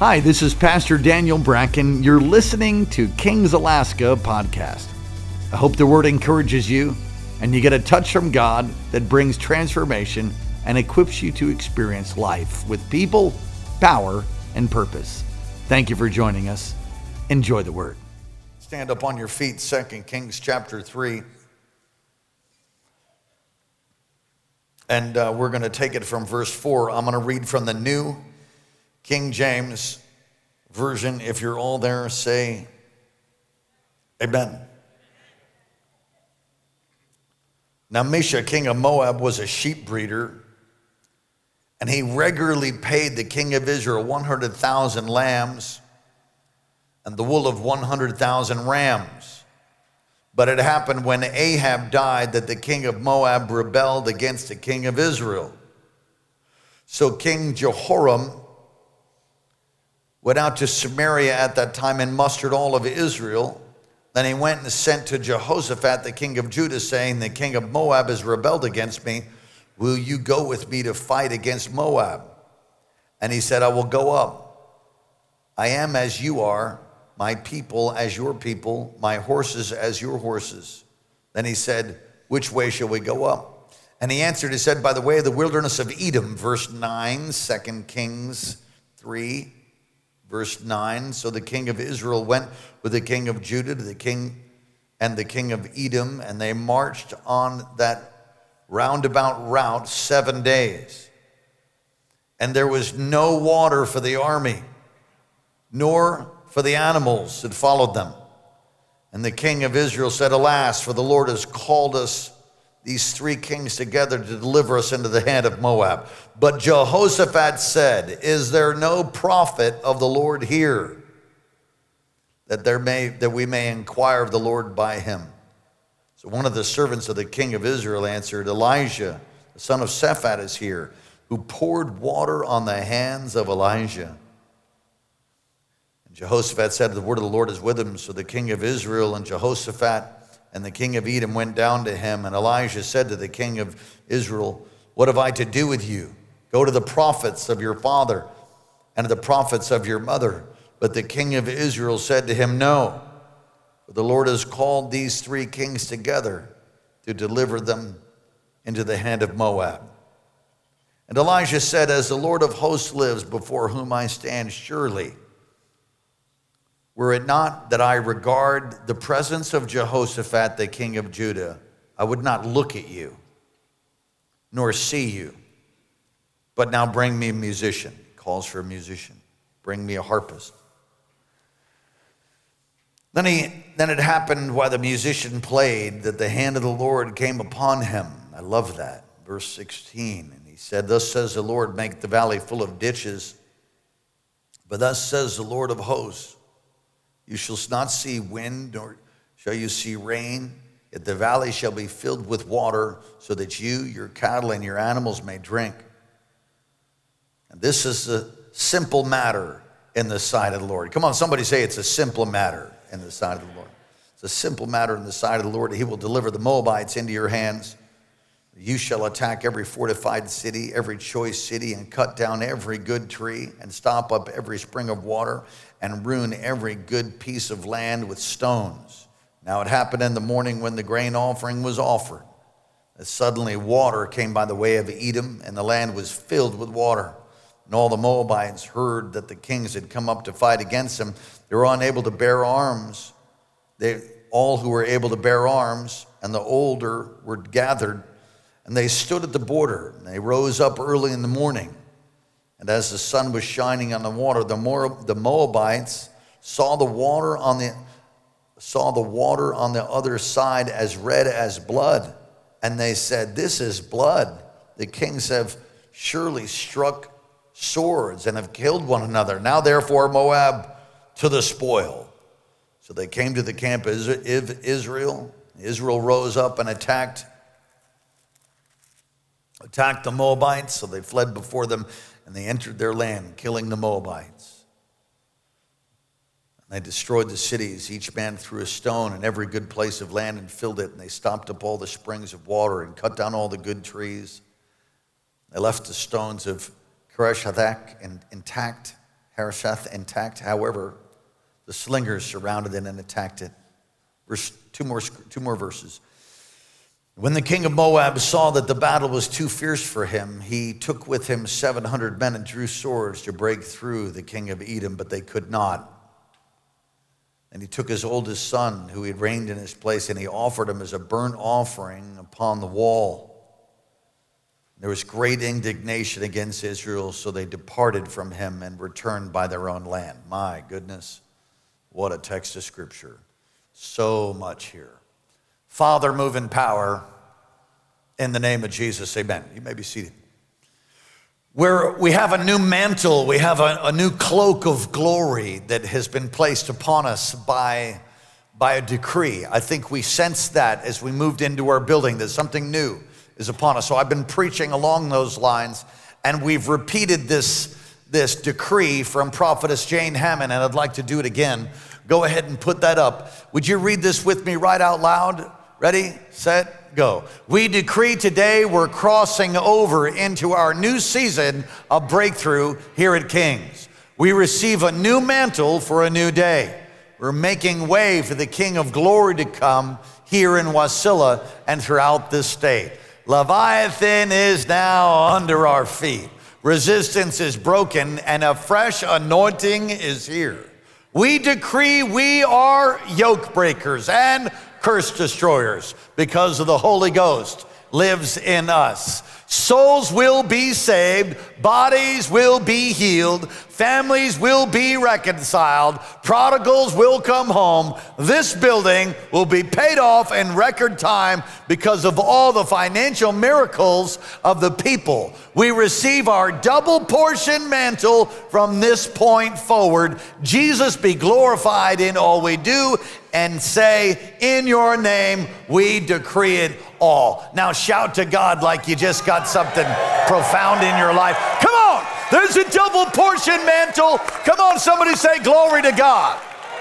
Hi, this is Pastor Daniel Bracken. You're listening to Kings Alaska podcast. I hope the word encourages you and you get a touch from God that brings transformation and equips you to experience life with people, power, and purpose. Thank you for joining us. Enjoy the word. Stand up on your feet, 2 Kings chapter 3. And we're going to take it from verse 4. I'm going to read from the New King James Version. If you're all there, say amen. Now Mesha, king of Moab, was a sheep breeder, and he regularly paid the king of Israel 100,000 lambs and the wool of 100,000 rams. But it happened when Ahab died that the king of Moab rebelled against the king of Israel. So King Jehoram went out to Samaria at that time and mustered all of Israel. Then he went and sent to Jehoshaphat, the king of Judah, saying, the king of Moab has rebelled against me. Will you go with me to fight against Moab? And he said, I will go up. I am as you are, my people as your people, my horses as your horses. Then he said, which way shall we go up? And he answered, he said, by the way of the wilderness of Edom. Verse 9, 2 Kings 3. Verse 9, so the king of Israel went with the king of Judah to the king and the king of Edom, and they marched on that roundabout route 7 days. And there was no water for the army, nor for the animals that followed them. And the king of Israel said, alas, for the Lord has called us, these three kings together, to deliver us into the hand of Moab. But Jehoshaphat said, is there no prophet of the Lord here, that we may inquire of the Lord by him? So one of the servants of the king of Israel answered, Elijah, the son of Shaphat, is here, who poured water on the hands of Elijah. And Jehoshaphat said, the word of the Lord is with him. So the king of Israel and Jehoshaphat and the king of Edom went down to him, and Elijah said to the king of Israel, what have I to do with you? Go to the prophets of your father and to the prophets of your mother. But the king of Israel said to him, no, for the Lord has called these three kings together to deliver them into the hand of Moab. And Elijah said, as the Lord of hosts lives, before whom I stand, surely, were it not that I regard the presence of Jehoshaphat, the king of Judah, I would not look at you, nor see you. But now bring me a musician. Calls for a musician. Bring me a harpist. Then it happened while the musician played that the hand of the Lord came upon him. I love that. Verse 16. And he said, thus says the Lord, make the valley full of ditches. But thus says the Lord of hosts, you shall not see wind, nor shall you see rain, yet the valley shall be filled with water, so that you, your cattle, and your animals may drink. And this is a simple matter in the sight of the Lord. Come on, somebody say it's a simple matter in the sight of the Lord. It's a simple matter in the sight of the Lord. He will deliver the Moabites into your hands. You shall attack every fortified city, every choice city, and cut down every good tree, and stop up every spring of water, and ruin every good piece of land with stones. Now it happened in the morning when the grain offering was offered, that suddenly water came by the way of Edom, and the land was filled with water. And all the Moabites heard that the kings had come up to fight against them. They were unable to bear arms. All who were able to bear arms and the older were gathered, and they stood at the border. And they rose up early in the morning. And as the sun was shining on the water, the Moabites saw the water on the other side as red as blood. And they said, this is blood. The kings have surely struck swords and have killed one another. Now therefore, Moab to the spoil. So they came to the camp of Israel. Israel rose up and attacked the Moabites. So they fled before them, and they entered their land, killing the Moabites. And they destroyed the cities. Each man threw a stone in every good place of land and filled it. And they stopped up all the springs of water and cut down all the good trees. They left the stones of Keresh-Hathak intact, Harosheth intact. However, the slingers surrounded it and attacked it. Two more verses. When the king of Moab saw that the battle was too fierce for him, he took with him 700 men and drew swords to break through the king of Edom, but they could not. And he took his oldest son, who had reigned in his place, and he offered him as a burnt offering upon the wall. There was great indignation against Israel, so they departed from him and returned by their own land. My goodness, what a text of scripture. So much here. Father, move in power in the name of Jesus, amen. You may be seated. Where we have a new mantle, we have a new cloak of glory that has been placed upon us by a decree. I think we sensed that as we moved into our building, that something new is upon us. So I've been preaching along those lines, and we've repeated this decree from Prophetess Jane Hammond, and I'd like to do it again. Go ahead and put that up. Would you read this with me right out loud? Ready, set, go. We decree today we're crossing over into our new season of breakthrough here at King's. We receive a new mantle for a new day. We're making way for the King of Glory to come here in Wasilla and throughout this state. Leviathan is now under our feet. Resistance is broken and a fresh anointing is here. We decree we are yoke breakers and curse destroyers because of the Holy Ghost lives in us. Souls will be saved, bodies will be healed, families will be reconciled, prodigals will come home. This building will be paid off in record time because of all the financial miracles of the people. We receive our double portion mantle from this point forward. Jesus be glorified in all we do, and say, in your name, we decree it all. Now shout to God like you just got something profound in your life. Come on, there's a double portion mantle. Come on, somebody say glory to God.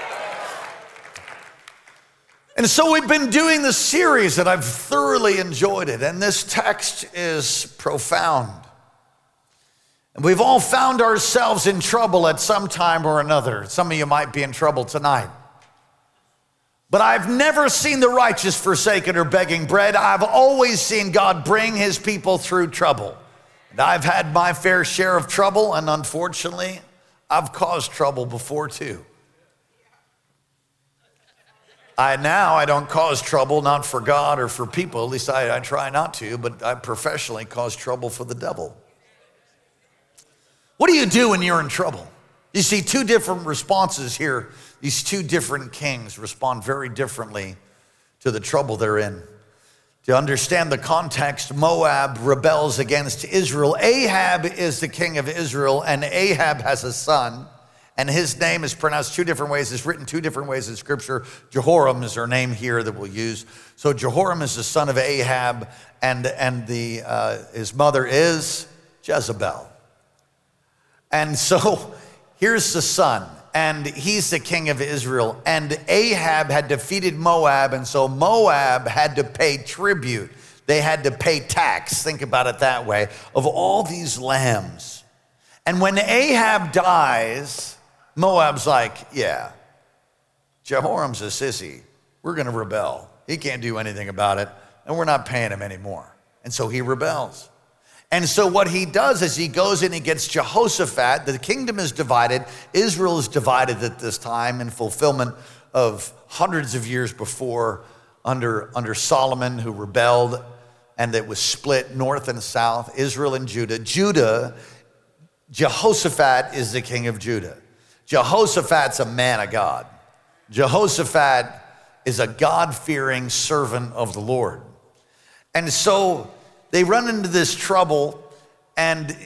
And so we've been doing this series that I've thoroughly enjoyed it, and this text is profound. And we've all found ourselves in trouble at some time or another. Some of you might be in trouble tonight. But I've never seen the righteous forsaken or begging bread. I've always seen God bring his people through trouble. And I've had my fair share of trouble, and unfortunately, I've caused trouble before too. I don't cause trouble, not for God or for people, at least I try not to, but I professionally cause trouble for the devil. What do you do when you're in trouble? You see two different responses here. These two different kings respond very differently to the trouble they're in. To understand the context, Moab rebels against Israel. Ahab is the king of Israel, and Ahab has a son, and his name is pronounced two different ways. It's written two different ways in Scripture. Jehoram is our name here that we'll use. So Jehoram is the son of Ahab, and his mother is Jezebel. And so here's the son, and he's the king of Israel. And Ahab had defeated Moab, and so Moab had to pay tribute. They had to pay tax, think about it that way, of all these lambs. And when Ahab dies, Moab's like, yeah, Jehoram's a sissy. We're going to rebel. He can't do anything about it, and we're not paying him anymore. And so he rebels. And so what he does is he goes in and gets Jehoshaphat. The kingdom is divided. Israel is divided at this time in fulfillment of hundreds of years before under Solomon, who rebelled, and it was split north and south, Israel and Judah. Jehoshaphat is the king of Judah. Jehoshaphat's a man of God. Jehoshaphat is a God-fearing servant of the Lord. And so they run into this trouble, and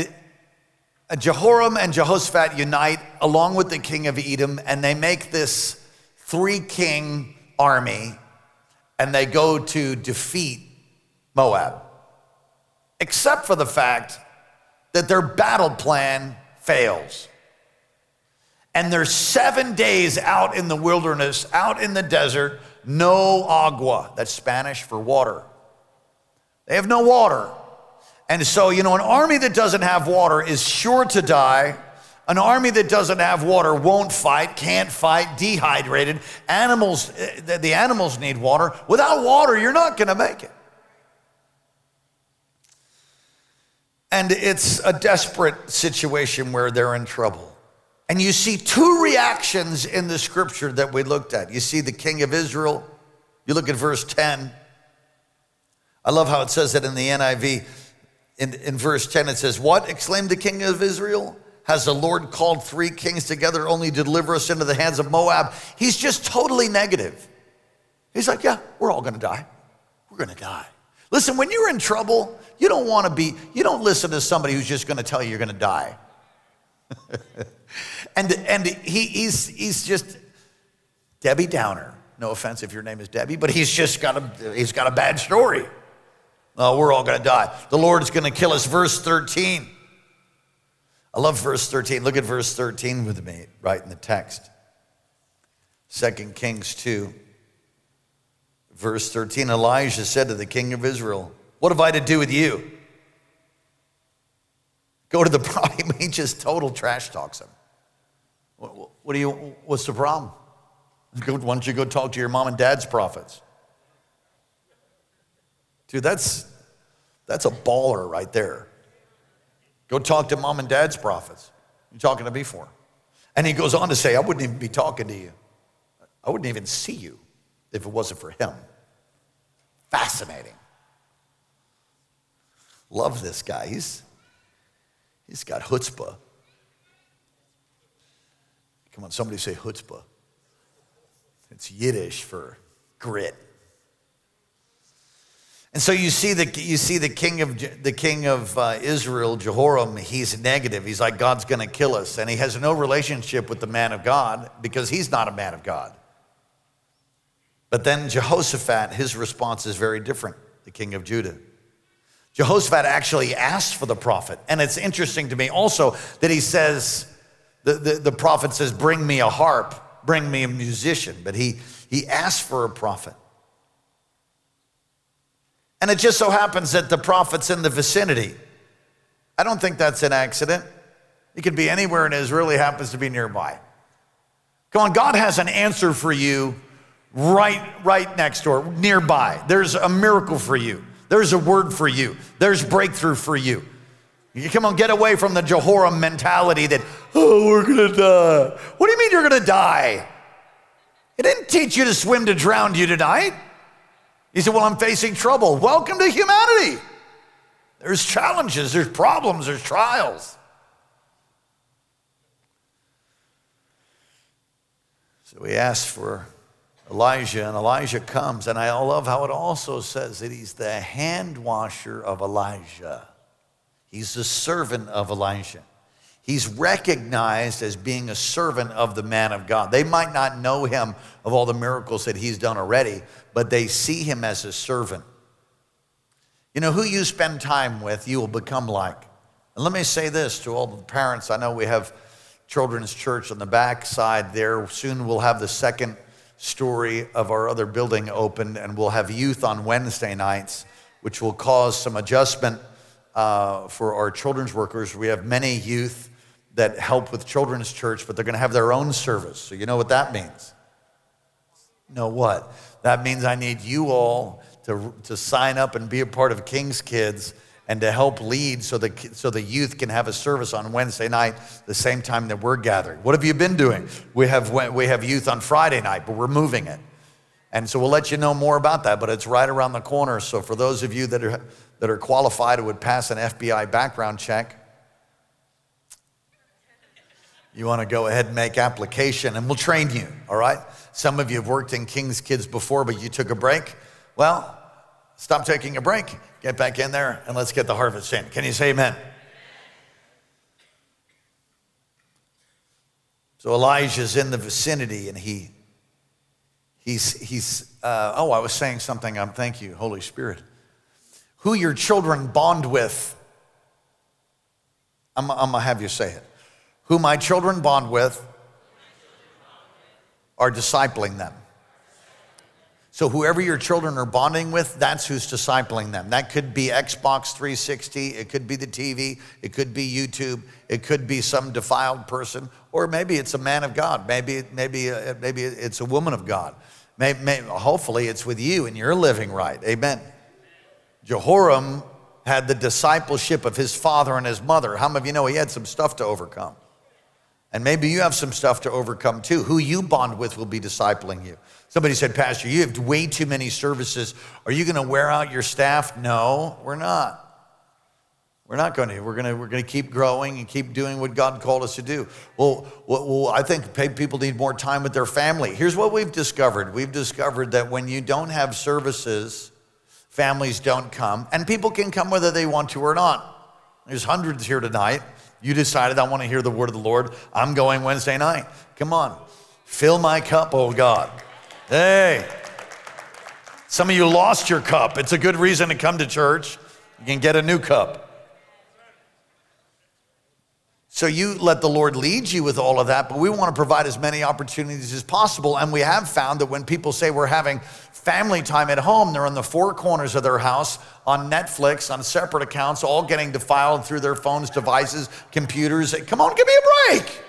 Jehoram and Jehoshaphat unite along with the king of Edom, and they make this three-king army, and they go to defeat Moab, except for the fact that their battle plan fails. And they're 7 days out in the wilderness, out in the desert, no agua. That's Spanish for water. They have no water. And so, an army that doesn't have water is sure to die. An army that doesn't have water won't fight, can't fight, dehydrated. The animals need water. Without water, you're not going to make it. And it's a desperate situation where they're in trouble. And you see two reactions in the scripture that we looked at. You see the king of Israel. You look at verse 10. I love how it says it in the NIV. In verse 10 it says, "What?" exclaimed the king of Israel. "Has the Lord called three kings together only to deliver us into the hands of Moab?" He's just totally negative. He's like, yeah, we're all going to die. We're going to die. Listen, when you're in trouble, you don't listen to somebody who's just going to tell you you're going to die. and he's just Debbie Downer. No offense if your name is Debbie, but he's got a bad story. Oh, we're all going to die. The Lord's going to kill us. Verse 13. I love verse 13. Look at verse 13 with me, right in the text. 2 Kings 2. Verse 13, Elijah said to the king of Israel, "What have I to do with you?" Go to the problem. He just total trash talks him. What's the problem? Why don't you go talk to your mom and dad's prophets? Dude, that's a baller right there. Go talk to mom and dad's prophets. You're talking to me for. And he goes on to say, I wouldn't even be talking to you. I wouldn't even see you if it wasn't for him. Fascinating. Love this guy. He's got chutzpah. Come on, somebody say chutzpah. It's Yiddish for grit. And so you see the king of Israel, Jehoram. He's negative. He's like, God's going to kill us, and he has no relationship with the man of God because he's not a man of God. But then Jehoshaphat, his response is very different. The king of Judah. Jehoshaphat actually asked for the prophet, and it's interesting to me also that he says, the prophet says, "Bring me a harp, bring me a musician," but he asked for a prophet. And it just so happens that the prophet's in the vicinity. I don't think that's an accident. He could be anywhere in Israel. He happens to be nearby. Come on, God has an answer for you right next door, nearby. There's a miracle for you. There's a word for you. There's breakthrough for you. You come on, get away from the Jehoram mentality that, oh, we're going to die. What do you mean you're going to die? He didn't teach you to swim to drown you tonight. He said, well, I'm facing trouble. Welcome to humanity. There's challenges, there's problems, there's trials. So he asked for Elijah, and Elijah comes. And I love how it also says that he's the hand washer of Elijah. He's the servant of Elijah. He's recognized as being a servant of the man of God. They might not know him of all the miracles that he's done already, but they see him as a servant. You know, who you spend time with, you will become like. And let me say this to all the parents. I know we have Children's Church on the back side there. Soon we'll have the second story of our other building opened, and we'll have youth on Wednesday nights, which will cause some adjustment for our children's workers. We have many youth that help with Children's Church, but they're going to have their own service. So you know what that means? You know what? That means I need you all to sign up and be a part of King's Kids and to help lead so the youth can have a service on Wednesday night the same time that we're gathering. What have you been doing? We have youth on Friday night, but we're moving it. And so we'll let you know more about that, but it's right around the corner. So for those of you that are qualified and would pass an FBI background check, you want to go ahead and make application, and we'll train you, all right? Some of you have worked in King's Kids before, but you took a break. Well, stop taking a break. Get back in there, and let's get the harvest in. Can you say amen? So Elijah's in the vicinity, and I was saying something. Thank you, Holy Spirit. Who your children bond with, I'm going to have you say it. Who my children bond with are discipling them. So whoever your children are bonding with, that's who's discipling them. That could be Xbox 360, it could be the TV, it could be YouTube, it could be some defiled person, or maybe it's a man of God, maybe it's a woman of God. Hopefully it's with you and you're living right, amen. Jehoram had the discipleship of his father and his mother. How many of you know he had some stuff to overcome? And maybe you have some stuff to overcome too. Who you bond with will be discipling you. Somebody said, Pastor, you have way too many services. Are you going to wear out your staff? No, we're not. We're not going to. We're going to keep growing and keep doing what God called us to do. Well, I think people need more time with their family. Here's what we've discovered. We've discovered that when you don't have services, families don't come, and people can come whether they want to or not. There's hundreds here tonight. You decided, I want to hear the word of the Lord. I'm going Wednesday night. Come on. Fill my cup, oh God. Hey. Some of you lost your cup. It's a good reason to come to church. You can get a new cup. So you let the Lord lead you with all of that, but we want to provide as many opportunities as possible. And we have found that when people say we're having family time at home, they're in the four corners of their house, on Netflix, on separate accounts, all getting defiled through their phones, devices, computers. Come on, give me a break.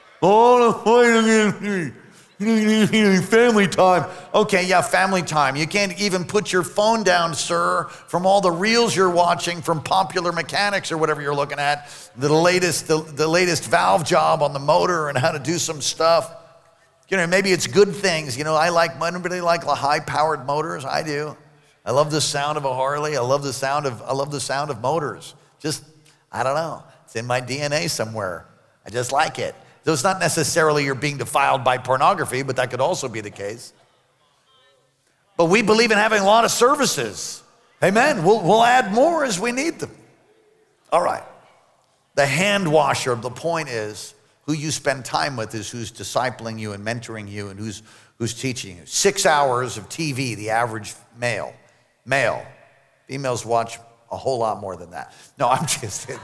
Oh, family time. Okay, yeah, family time. You can't even put your phone down, sir, from all the reels you're watching from Popular Mechanics or whatever you're looking at, the latest valve job on the motor and how to do some stuff. You know, maybe it's good things. You know, anybody like high-powered motors? I do. I love the sound of a Harley. I love the sound of motors. Just, I don't know. It's in my DNA somewhere. I just like it. So it's not necessarily you're being defiled by pornography, but that could also be the case. But we believe in having a lot of services. Amen. We'll add more as we need them. All right. The hand washer, the point is, who you spend time with is who's discipling you and mentoring you and who's teaching you. 6 hours of TV, the average male. Females watch a whole lot more than that. No, I'm kidding.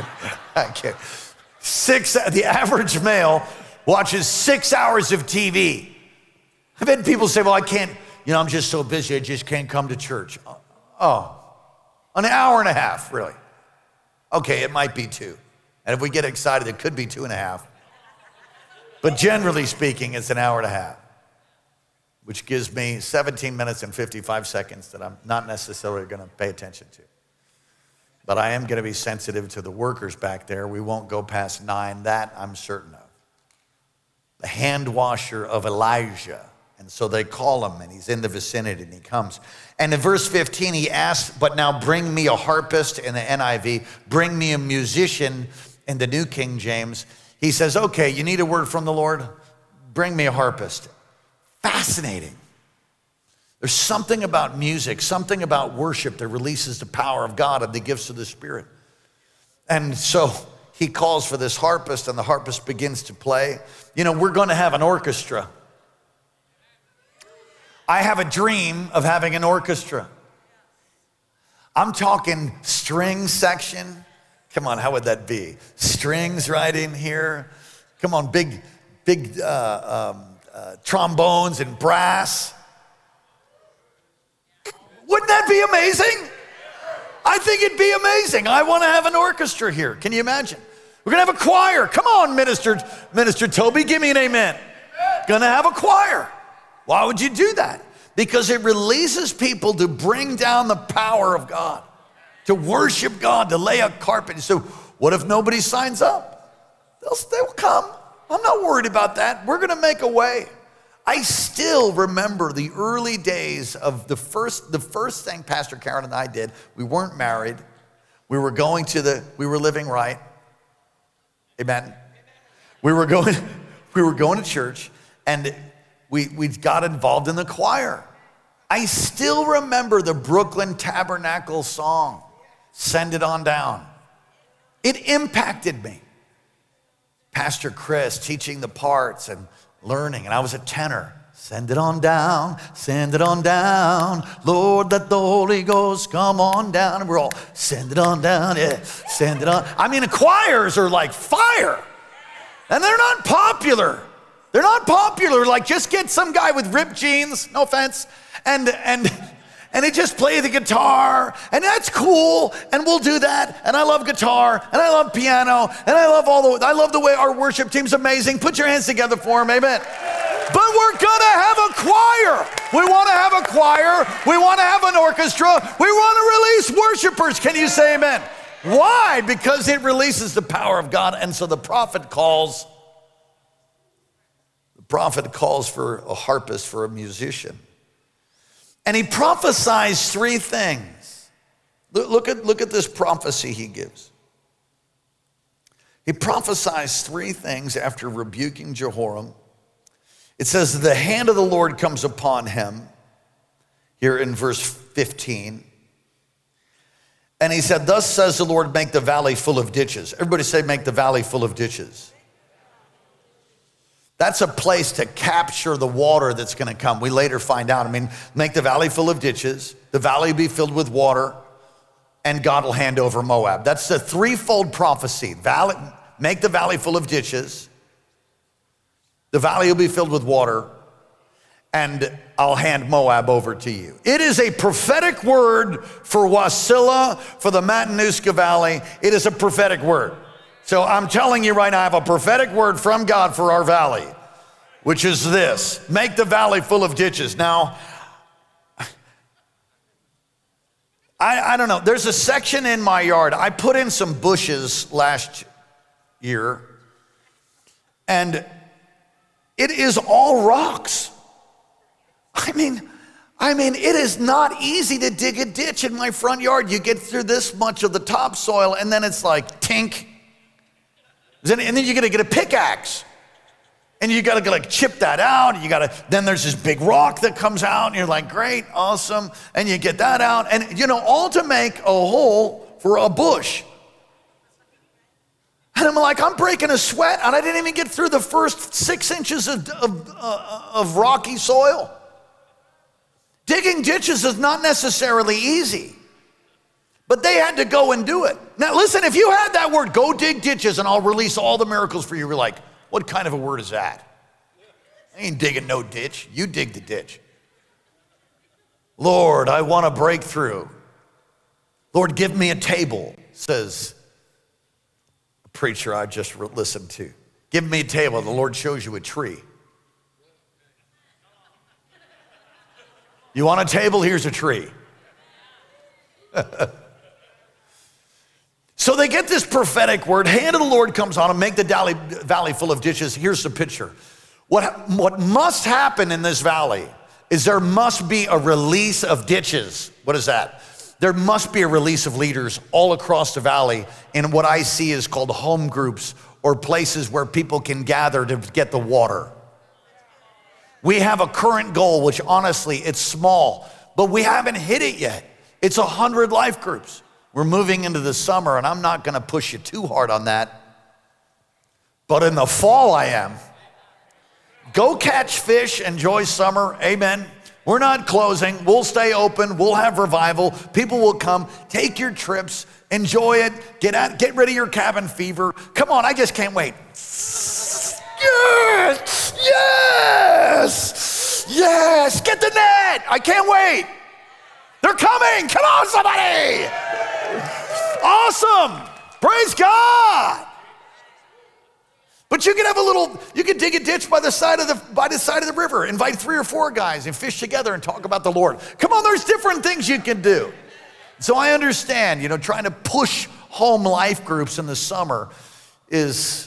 The average male watches 6 hours of TV. I've had people say, well, I can't, I'm just so busy, I just can't come to church. Oh, an hour and a half, really? Okay, it might be 2. And if we get excited, it could be 2.5. But generally speaking, it's an hour and a half, which gives me 17 minutes and 55 seconds that I'm not necessarily going to pay attention to. But I am going to be sensitive to the workers back there. We won't go past 9, that I'm certain of. The hand washer of Elijah. And so they call him, and he's in the vicinity, and he comes. And in verse 15, he asks, but now bring me a harpist in the NIV, bring me a musician in the New King James. He says, okay, you need a word from the Lord? Bring me a harpist. Fascinating. There's something about music, something about worship that releases the power of God and the gifts of the Spirit. And so he calls for this harpist, and the harpist begins to play. We're going to have an orchestra. I have a dream of having an orchestra. I'm talking string section. Come on, how would that be? Strings right in here. Come on, big trombones and brass. Wouldn't that be amazing? I think it'd be amazing. I want to have an orchestra here. Can you imagine? We're going to have a choir. Come on, Minister Toby, give me an amen. Going to have a choir. Why would you do that? Because it releases people to bring down the power of God, to worship God, to lay a carpet. So what if nobody signs up? They'll come. I'm not worried about that. We're going to make a way. I still remember the early days of the first thing Pastor Karen and I did. We weren't married. We were living right. Amen. We were going to church, and we got involved in the choir. I still remember the Brooklyn Tabernacle song, Send It On Down. It impacted me. Pastor Chris teaching the parts and learning, and I was a tenor. Send it on down, Lord, let the Holy Ghost come on down. And we're all, send it on down, yeah, send it on. I mean, the choirs are like fire, and they're not popular. They're not popular. Like, just get some guy with ripped jeans, no offense, and he just play the guitar, and that's cool, and we'll do that. And I love guitar, and I love piano, and I love the way our worship team's amazing. Put your hands together for him, amen. But we're gonna have a choir. We wanna have a choir. We wanna have an orchestra. We wanna release worshipers. Can you say amen? Why? Because it releases the power of God. And so the prophet calls for a harpist, for a musician. And he prophesies three things. Look at this prophecy he gives. He prophesies three things after rebuking Jehoram. It says, the hand of the Lord comes upon him, here in verse 15. And he said, thus says the Lord, make the valley full of ditches. Everybody say, make the valley full of ditches. That's a place to capture the water that's going to come. We later find out. Make the valley full of ditches. The valley will be filled with water, and God will hand over Moab. That's the threefold prophecy. Make the valley full of ditches. The valley will be filled with water, and I'll hand Moab over to you. It is a prophetic word for Wasilla, for the Matanuska Valley. It is a prophetic word. So I'm telling you right now, I have a prophetic word from God for our valley, which is this: make the valley full of ditches. Now, I don't know. There's a section in my yard. I put in some bushes last year, and it is all rocks. I mean, it is not easy to dig a ditch in my front yard. You get through this much of the topsoil, and then it's like tink. And then you gotta get a pickaxe. And you gotta like chip that out. Then there's this big rock that comes out, and you're like, great, awesome. And you get that out, and all to make a hole for a bush. And I'm like, I'm breaking a sweat, and I didn't even get through the first 6 inches of rocky soil. Digging ditches is not necessarily easy, but they had to go and do it. Now listen, if you had that word, go dig ditches and I'll release all the miracles for you, you're like, what kind of a word is that? I ain't digging no ditch. You dig the ditch. Lord, I want a breakthrough. Lord, give me a table, says a preacher I just listened to. Give me a table. The Lord shows you a tree. You want a table? Here's a tree. So they get this prophetic word. Hand of the Lord comes on them, make the valley full of ditches. Here's the picture. What must happen in this valley is there must be a release of ditches. What is that? There must be a release of leaders all across the valley in what I see is called home groups, or places where people can gather to get the water. We have a current goal, which honestly, it's small, but we haven't hit it yet. It's 100 life groups. We're moving into the summer, and I'm not gonna push you too hard on that. But in the fall, I am. Go catch fish, enjoy summer, amen. We're not closing, we'll stay open, we'll have revival. People will come, take your trips, enjoy it, get rid of your cabin fever. Come on, I just can't wait. Yes, yes, yes, get the net. I can't wait. They're coming, come on somebody. Awesome, praise God. But you could dig a ditch by the side of the river, invite 3 or 4 guys and fish together and talk about the Lord. Come on, there's different things you can do. So I understand, trying to push home life groups in the summer it's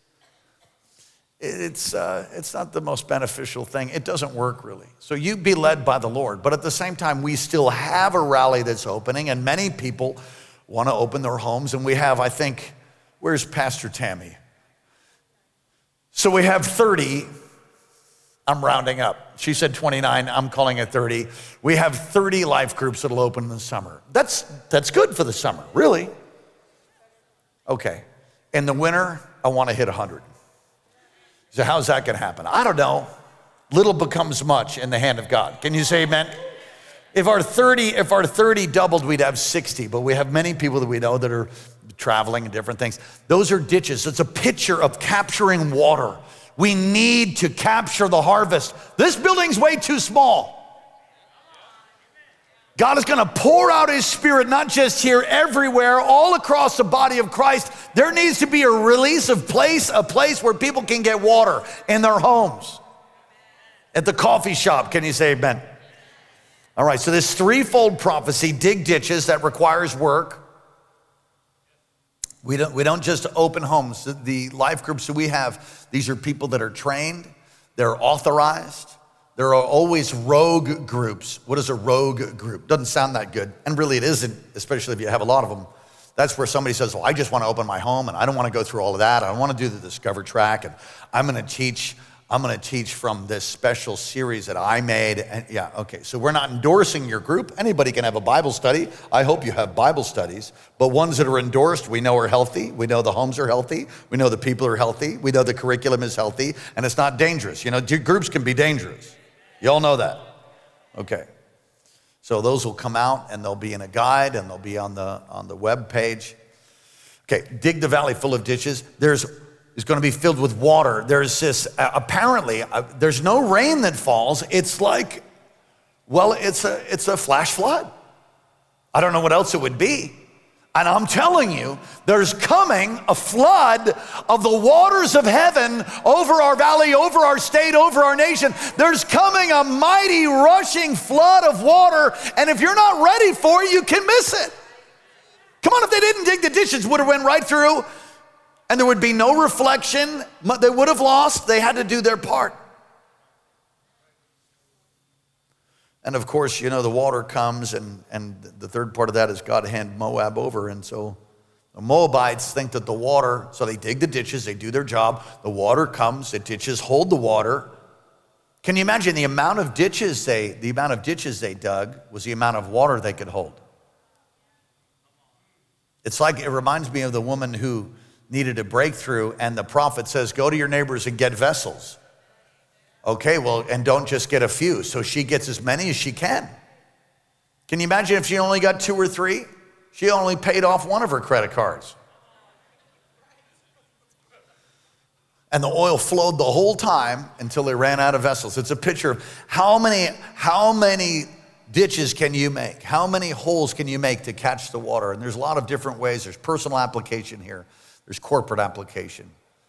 not the most beneficial thing. It doesn't work really. So you be led by the Lord. But at the same time, we still have a rally that's opening, and many people want to open their homes. And we have, I think, where's Pastor Tammy? So we have 30, I'm rounding up. She said 29, I'm calling it 30. We have 30 life groups that'll open in the summer. That's good for the summer, really. Okay, in the winter, I want to hit 100. So how's that gonna happen? I don't know. Little becomes much in the hand of God. Can you say amen? If our 30 doubled, we'd have 60, but we have many people that we know that are traveling and different things. Those are ditches. It's a picture of capturing water. We need to capture the harvest. This building's way too small. God is going to pour out his Spirit, not just here, everywhere, all across the body of Christ. There needs to be a release of a place where people can get water in their homes. At the coffee shop, can you say amen? All right, so this threefold prophecy, dig ditches, that requires work. We don't just open homes. The life groups that we have, these are people that are trained, they're authorized. There are always rogue groups. What is a rogue group? Doesn't sound that good, and really it isn't, especially if you have a lot of them. That's where somebody says, well, I just want to open my home, and I don't want to go through all of that. I want to do the Discover track, and I'm going to teach from this special series that I made. And yeah, okay, so we're not endorsing your group. Anybody can have a Bible study. I hope you have Bible studies, but ones that are endorsed, we know are healthy. We know the homes are healthy. We know the people are healthy. We know the curriculum is healthy, and it's not dangerous. You know, groups can be dangerous. You all know that. Okay. So those will come out, and they'll be in a guide, and they'll be on the web page. Okay, dig the valley full of ditches. It's going to be filled with water. There's this, apparently, there's no rain that falls. It's like, well, it's a flash flood. I don't know what else it would be. And I'm telling you, there's coming a flood of the waters of heaven over our valley, over our state, over our nation. There's coming a mighty rushing flood of water, and if you're not ready for it, you can miss it. Come on, if they didn't dig the ditches, would have went right through, and there would be no reflection. They would have lost. They had to do their part. And of course, you know, the water comes, and the third part of that is God hand Moab over. And so the Moabites think that the water, so they dig the ditches, they do their job. The water comes, the ditches hold the water. Can you imagine the amount of ditches they dug was the amount of water they could hold? It's like, it reminds me of the woman who needed a breakthrough, and the prophet says, go to your neighbors and get vessels. Okay, well, and don't just get a few. So she gets as many as she can. Can you imagine if she only got 2 or 3? She only paid off one of her credit cards. And the oil flowed the whole time until they ran out of vessels. It's a picture of how many ditches can you make? How many holes can you make to catch the water? And there's a lot of different ways. There's personal application here. There's corporate application.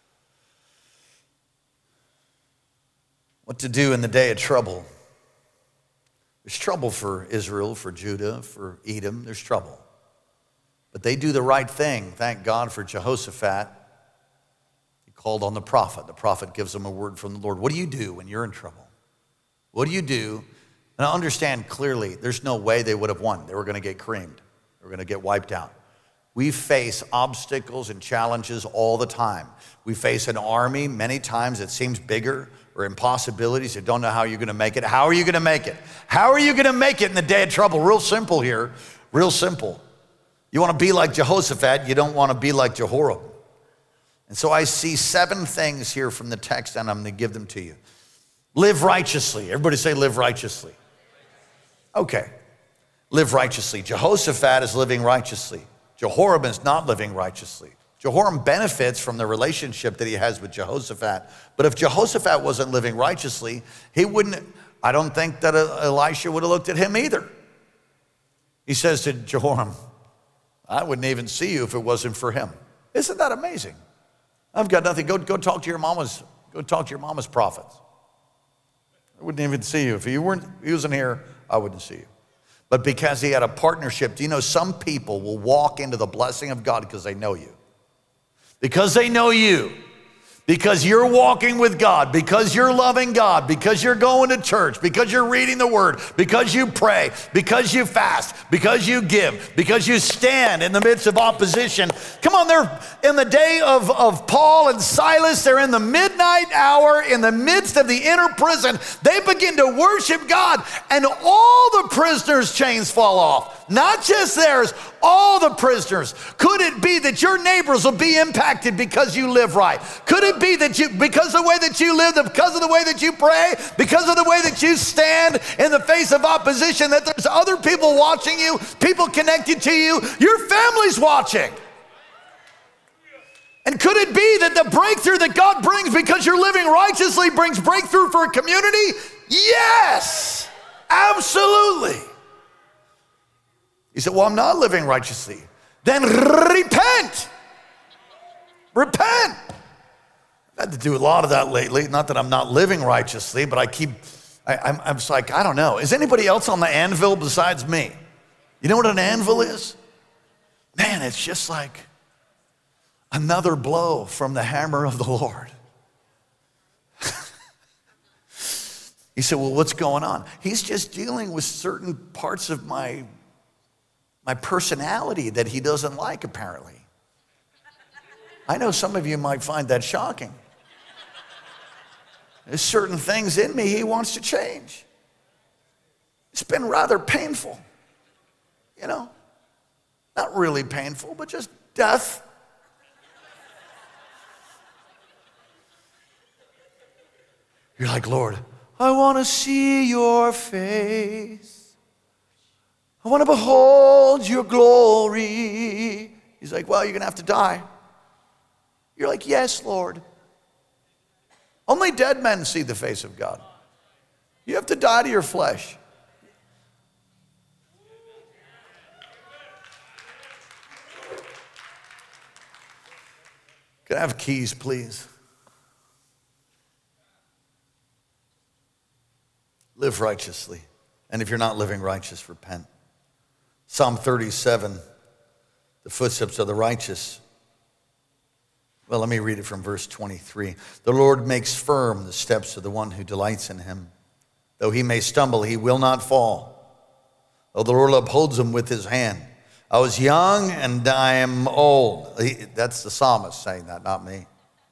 What to do in the day of trouble. There's trouble for Israel, for Judah, for Edom. There's trouble. But they do the right thing. Thank God for Jehoshaphat. He called on the prophet. The prophet gives them a word from the Lord. What do you do when you're in trouble? What do you do? And I understand clearly there's no way they would have won. They were going to get creamed. They were going to get wiped out. We face obstacles and challenges all the time. We face an army many times that seems bigger, or impossibilities. You don't know how you're going to make it. How are you going to make it? How are you going to make it in the day of trouble? Real simple here. Real simple. You want to be like Jehoshaphat. You don't want to be like Jehoram. And so I see 7 things here from the text, and I'm going to give them to you. Live righteously. Everybody say live righteously. Okay. Live righteously. Jehoshaphat is living righteously. Jehoram is not living righteously. Jehoram benefits from the relationship that he has with Jehoshaphat. But if Jehoshaphat wasn't living righteously, I don't think that Elisha would have looked at him either. He says to Jehoram, I wouldn't even see you if it wasn't for him. Isn't that amazing? I've got nothing. Go talk to your mama's prophets. I wouldn't even see you. If he wasn't here, I wouldn't see you. But because he had a partnership, do you know some people will walk into the blessing of God because they know you? Because they know you, because you're walking with God, because you're loving God, because you're going to church, because you're reading the word, because you pray, because you fast, because you give, because you stand in the midst of opposition. Come on, they're in the day of Paul and Silas. They're in the midnight hour in the midst of the inner prison. They begin to worship God, and all the prisoners' chains fall off. Not just theirs, all the prisoners. Could it be that your neighbors will be impacted because you live right? Could it be that because of the way that you live, because of the way that you pray, because of the way that you stand in the face of opposition, that there's other people watching you, people connected to you, your family's watching. And could it be that the breakthrough that God brings because you're living righteously brings breakthrough for a community? Yes, absolutely. He said, well, I'm not living righteously. Then repent. Repent. I've had to do a lot of that lately. Not that I'm not living righteously, but I'm just like, I don't know. Is anybody else on the anvil besides me? You know what an anvil is? Man, it's just like another blow from the hammer of the Lord. He said, well, what's going on? He's just dealing with certain parts of my personality that he doesn't like, apparently. I know some of you might find that shocking. There's certain things in me he wants to change. It's been rather painful, you know? Not really painful, but just death. You're like, Lord, I want to see your face. I want to behold your glory. He's like, well, you're going to have to die. You're like, yes, Lord. Only dead men see the face of God. You have to die to your flesh. Can I have keys, please? Live righteously. And if you're not living righteous, repent. Psalm 37, the footsteps of the righteous. Well, let me read it from verse 23. The Lord makes firm the steps of the one who delights in him. Though he may stumble, he will not fall. Though the Lord upholds him with his hand. I was young and I am old. That's the psalmist saying that, not me.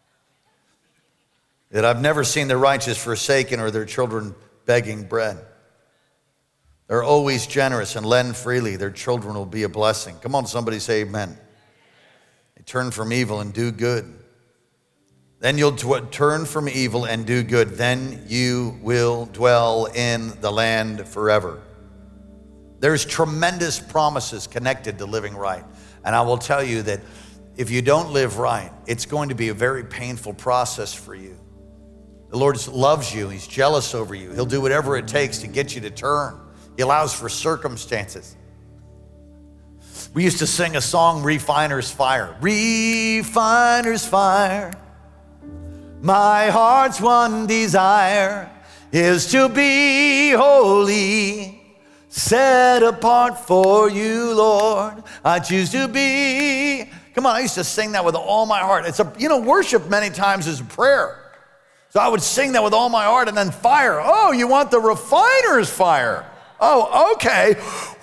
That I've never seen the righteous forsaken or their children begging bread. They're always generous and lend freely. Their children will be a blessing. Come on, somebody say amen. They turn from evil and do good. Then you'll turn from evil and do good. Then you will dwell in the land forever. There's tremendous promises connected to living right. And I will tell you that if you don't live right, it's going to be a very painful process for you. The Lord loves you. He's jealous over you. He'll do whatever it takes to get you to turn. He allows for circumstances. We used to sing a song, Refiner's Fire. Refiner's fire. My heart's one desire is to be holy, set apart for you, Lord. I choose to be. Come on, I used to sing that with all my heart. Worship many times is prayer. So I would sing that with all my heart, and then fire. Oh, you want the refiner's fire? Oh, okay.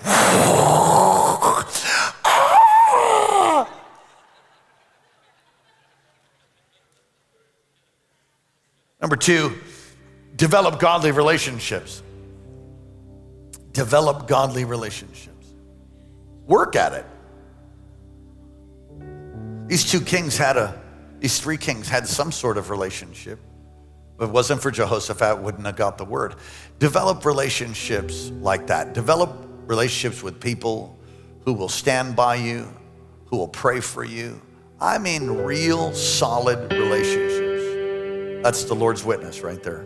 Number 2, develop godly relationships. Develop godly relationships. Work at it. These three kings had some sort of relationship. If it wasn't for Jehoshaphat, wouldn't have got the word. Develop relationships like that. Develop relationships with people who will stand by you, who will pray for you. I mean, real solid relationships. That's the Lord's witness right there.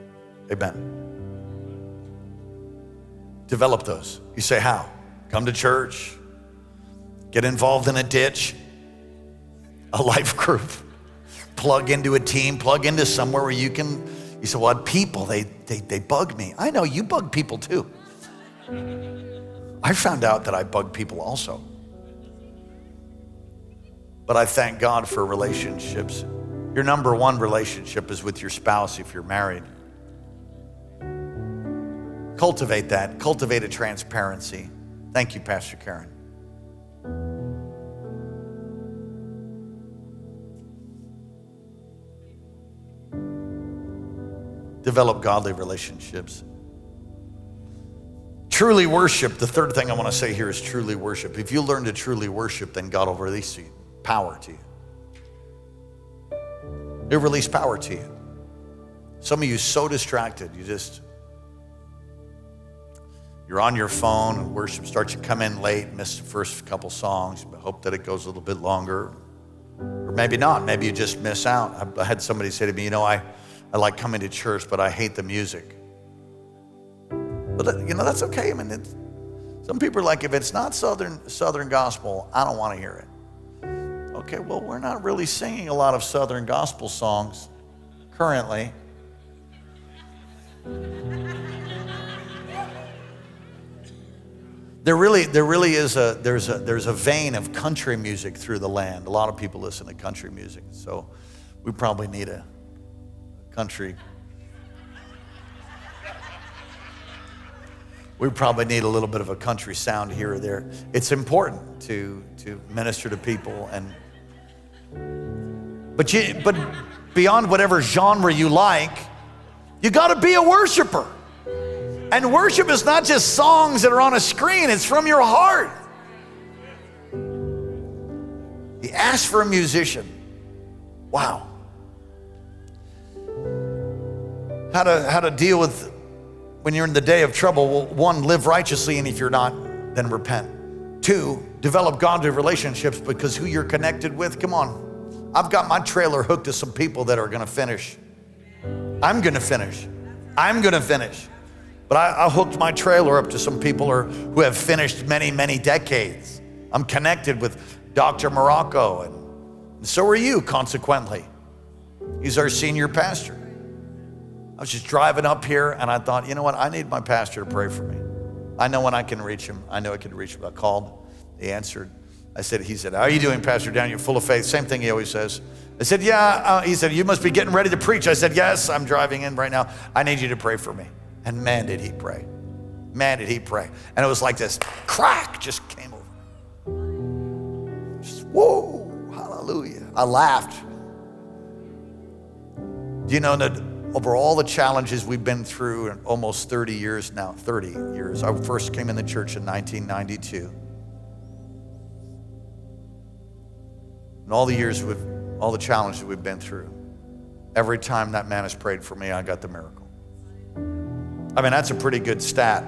Amen. Develop those. You say, how? Come to church, get involved in a ditch, a life group. Plug into a team, plug into somewhere where you say, well, people, they bug me. I know you bug people too. I found out that I bug people also. But I thank God for relationships. Your number one relationship is with your spouse if you're married. Cultivate that. Cultivate a transparency. Thank you, Pastor Karen. Develop godly relationships. Truly worship. The third thing I want to say here is truly worship. If you learn to truly worship, then God will release power to you. He'll release power to you. Some of you so distracted, you're on your phone and worship starts to come in late, miss the first couple songs, but hope that it goes a little bit longer. Or maybe not. Maybe you just miss out. I had somebody say to me, I like coming to church, but I hate the music. But that's okay. I mean, some people are like, if it's not Southern gospel, I don't want to hear it. Okay, well, we're not really singing a lot of Southern gospel songs currently. There really is there's a vein of country music through the land. A lot of people listen to country music, so we probably need a country. We probably need a little bit of a country sound here or there. It's important to minister to people, but beyond whatever genre you like, you got to be a worshiper. And worship is not just songs that are on a screen, it's from your heart. He asked for a musician. Wow. How to deal with when you're in the day of trouble. Well, 1, live righteously, and if you're not, then repent. 2, develop godly relationships, because who you're connected with, come on. I've got my trailer hooked to some people that are gonna finish. I'm gonna finish. But I hooked my trailer up to some people who have finished many, many decades. I'm connected with Dr. Morocco, and so are you, consequently. He's our senior pastor. I was just driving up here, and I thought, you know what? I need my pastor to pray for me. I know when I can reach him. I know I can reach him. I called. He answered. He said, how are you doing, Pastor Daniel? You're full of faith. Same thing he always says. I said, yeah. He said, you must be getting ready to preach. I said, yes, I'm driving in right now. I need you to pray for me. And man, did he pray. Man, did he pray. And it was like this crack just came over. Just, whoa, hallelujah. I laughed. Do you know that over all the challenges we've been through in almost 30 years now, 30 years. I first came in the church in 1992. And all the challenges we've been through, every time that man has prayed for me, I got the miracle. I mean, that's a pretty good stat.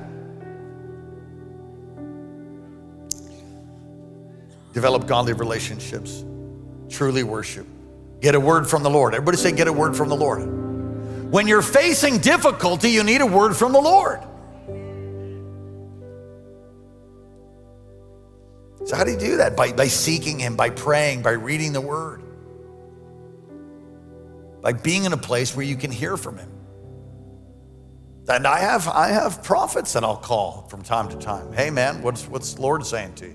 Develop godly relationships, truly worship. Get a word from the Lord. Everybody say, get a word from the Lord. When you're facing difficulty, you need a word from the Lord. So how do you do that? By seeking him, by praying, by reading the word. By being in a place where you can hear from him. And I have prophets that I'll call from time to time. Hey man, what's the Lord saying to you?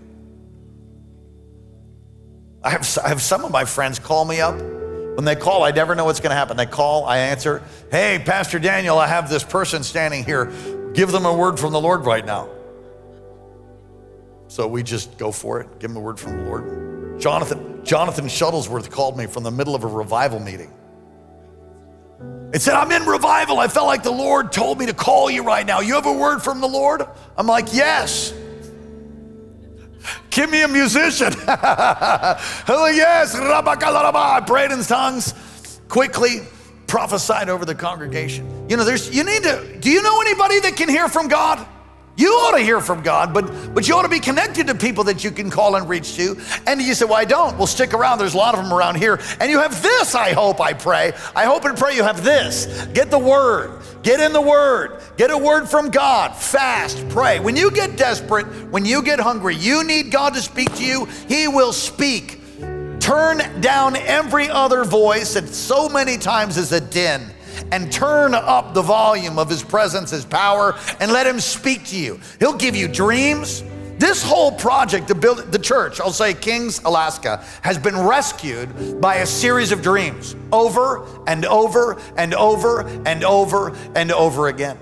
I have some of my friends call me up. When they call, I never know what's going to happen. They call, I answer. Hey, Pastor Daniel, I have this person standing here. Give them a word from the Lord right now. So we just go for it. Give them a word from the Lord. Jonathan Shuttlesworth called me from the middle of a revival meeting. It said, I'm in revival. I felt like the Lord told me to call you right now. You have a word from the Lord? I'm like, yes. Give me a musician. Oh, yes. I prayed in tongues, quickly prophesied over the congregation. Do you know anybody that can hear from God? You ought to hear from God, but you ought to be connected to people that you can call and reach to. And you say, well, I don't. Well, stick around. There's a lot of them around here. And you have this, I hope and pray you have this. Get the word. Get in the word. Get a word from God. Fast. Pray. When you get desperate, when you get hungry, you need God to speak to you. He will speak. Turn down every other voice that so many times is a din. And turn up the volume of his presence, his power, and let him speak to you. He'll give you dreams. This whole project to build the church, I'll say Kings Alaska, has been rescued by a series of dreams over and over and over and over and over again.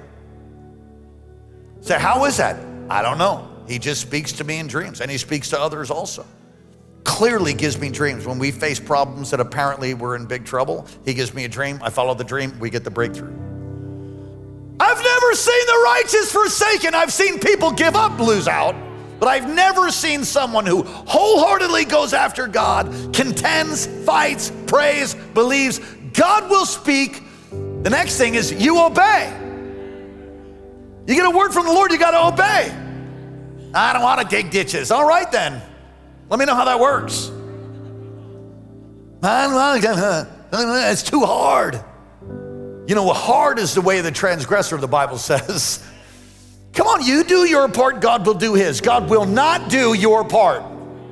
So how is that? I don't know. He just speaks to me in dreams, and he speaks to others also. Clearly gives me dreams. When we face problems that apparently we're in big trouble, he gives me a dream. I follow the dream. We get the breakthrough. I've never seen the righteous forsaken. I've seen people give up, lose out, but I've never seen someone who wholeheartedly goes after God, contends, fights, prays, believes. God will speak. The next thing is you obey. You get a word from the Lord, you got to obey. I don't want to dig ditches. All right then. Let me know how that works. It's too hard. You know, hard is the way of the transgressor, the Bible says. Come on, you do your part, God will do his. God will not do your part.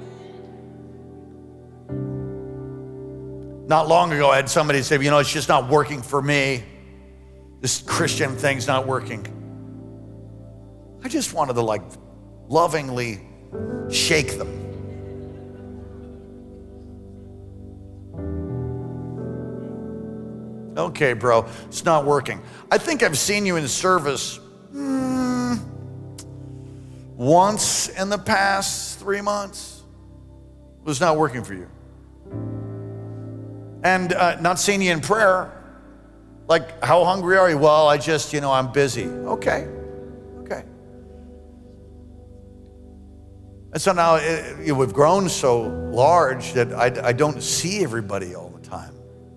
Not long ago, I had somebody say, you know, it's just not working for me. This Christian thing's not working. I just wanted to like lovingly shake them. Okay, bro, it's not working. I think I've seen you in service once in the past 3 months. It was not working for you. And not seeing you in prayer. Like, how hungry are you? Well, I just, I'm busy. Okay. And so now we've grown so large that I don't see everybody all the time.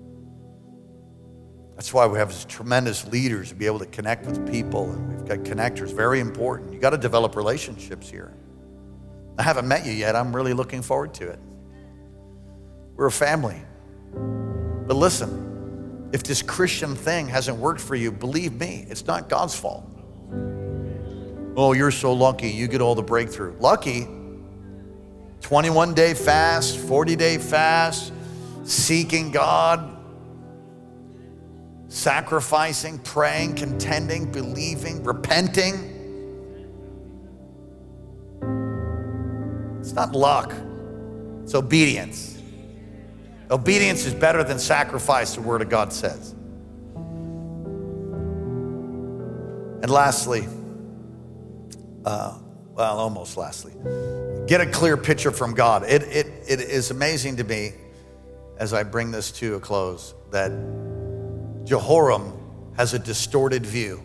That's why we have these tremendous leaders to be able to connect with people, and we've got connectors, very important. You got to develop relationships here. I haven't met you yet. I'm really looking forward to it. We're a family. But listen, if this Christian thing hasn't worked for you, believe me, it's not God's fault. Oh, you're so lucky. You get all the breakthrough. Lucky? 21-day fast, 40-day fast, seeking God, sacrificing, praying, contending, believing, repenting. It's not luck. It's obedience. Obedience is better than sacrifice, the Word of God says. And lastly, almost lastly, get a clear picture from God. It is amazing to me, as I bring this to a close, that Jehoram has a distorted view.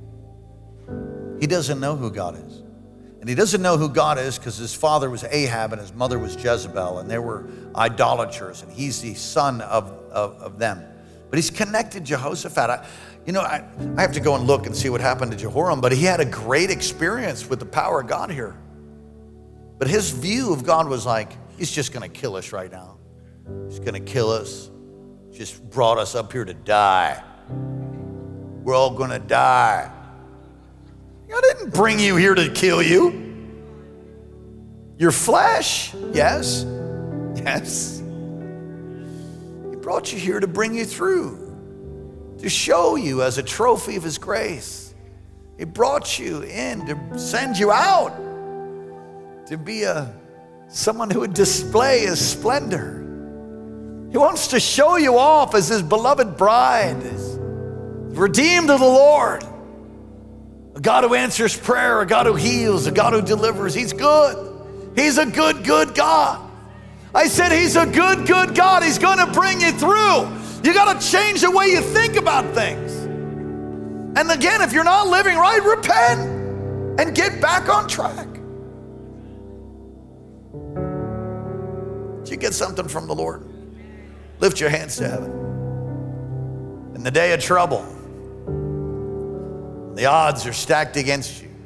He doesn't know who God is. And he doesn't know who God is because his father was Ahab and his mother was Jezebel, and they were idolaters, and he's the son of them. But he's connected Jehoshaphat. I have to go and look and see what happened to Jehoram, but he had a great experience with the power of God here. But his view of God was like, he's just going to kill us right now. He's going to kill us. Just brought us up here to die. We're all going to die. I didn't bring you here to kill you. Your flesh, yes. He brought you here to bring you through, to show you as a trophy of his grace. He brought you in to send you out, to be someone who would display his splendor. He wants to show you off as his beloved bride, redeemed of the Lord. A God who answers prayer, a God who heals, a God who delivers. He's good. He's a good, good God. I said he's a good, good God. He's going to bring you through. You got to change the way you think about things. And again, if you're not living right, repent and get back on track. Did you get something from the Lord? Lift your hands to heaven. In the day of trouble, the odds are stacked against you,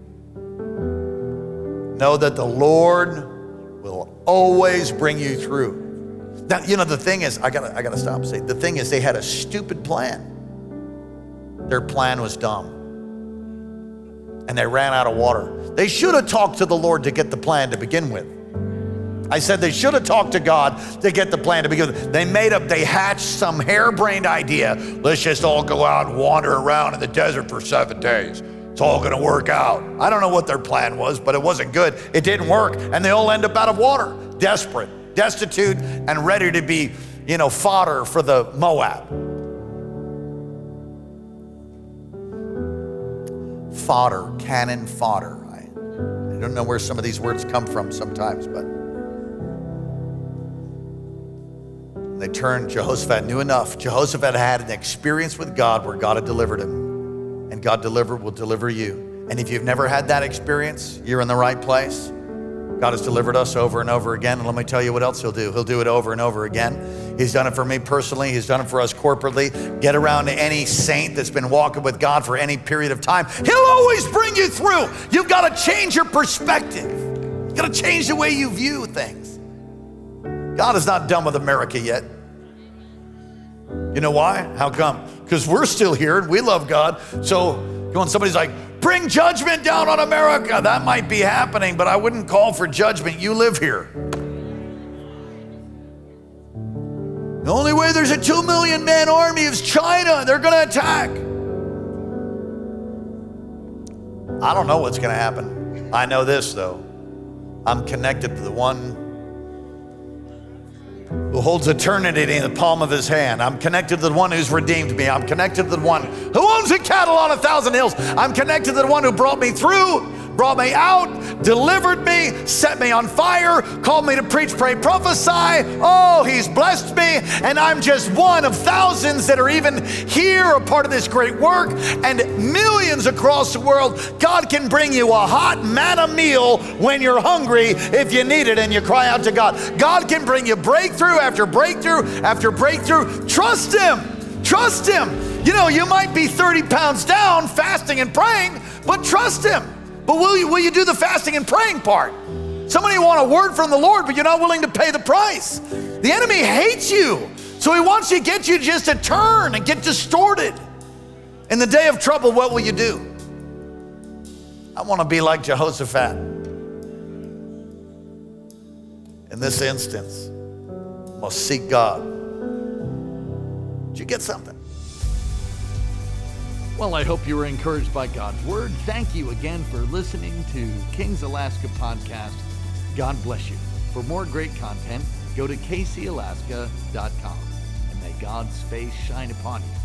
know that the Lord will always bring you through. Now, the thing is, I gotta stop and say, the thing is, they had a stupid plan. Their plan was dumb. And they ran out of water. They should have talked to the Lord to get the plan to begin with. I said they should have talked to God to get the plan to begin with. They hatched some harebrained idea. Let's just all go out and wander around in the desert for 7 days. It's all gonna work out. I don't know what their plan was, but it wasn't good. It didn't work, and they all end up out of water, desperate, destitute, and ready to be, fodder for the Moab. Fodder, cannon fodder. I don't know where some of these words come from sometimes, but they turned. Jehoshaphat knew enough. Jehoshaphat had an experience with God where God had delivered him, and God will deliver you. And if you've never had that experience, you're in the right place. God has delivered us over and over again, and let me tell you what else he'll do. He'll do it over and over again. He's done it for me personally. He's done it for us corporately. Get around to any saint that's been walking with God for any period of time. He'll always bring you through. You've got to change your perspective. You've got to change the way you view things. God is not done with America yet. You know why? How come? Because we're still here and we love God. So when somebody's like, bring judgment down on America, that might be happening, but I wouldn't call for judgment. You live here. The only way there's a 2 million man army is China. They're going to attack. I don't know what's going to happen. I know this, though. I'm connected to the one who holds eternity in the palm of his hand. I'm connected to the one who's redeemed me. I'm connected to the one who owns a cattle on 1,000 hills. I'm connected to the one who brought me through, brought me out, delivered me, set me on fire, called me to preach, pray, prophesy. Oh, he's blessed me, and I'm just one of thousands that are even here, a part of this great work, and millions across the world. God can bring you a hot manna meal when you're hungry if you need it and you cry out to God. God can bring you breakthrough after breakthrough after breakthrough. Trust him. Trust him. You know, you might be 30 pounds down fasting and praying, but trust him. But will you do the fasting and praying part? Some of you want a word from the Lord, but you're not willing to pay the price. The enemy hates you, so he wants to get you just to turn and get distorted. In the day of trouble, what will you do? I want to be like Jehoshaphat. In this instance, I must seek God. Did you get something? Well, I hope you were encouraged by God's word. Thank you again for listening to Kings Alaska Podcast. God bless you. For more great content, go to kcalaska.com, and may God's face shine upon you.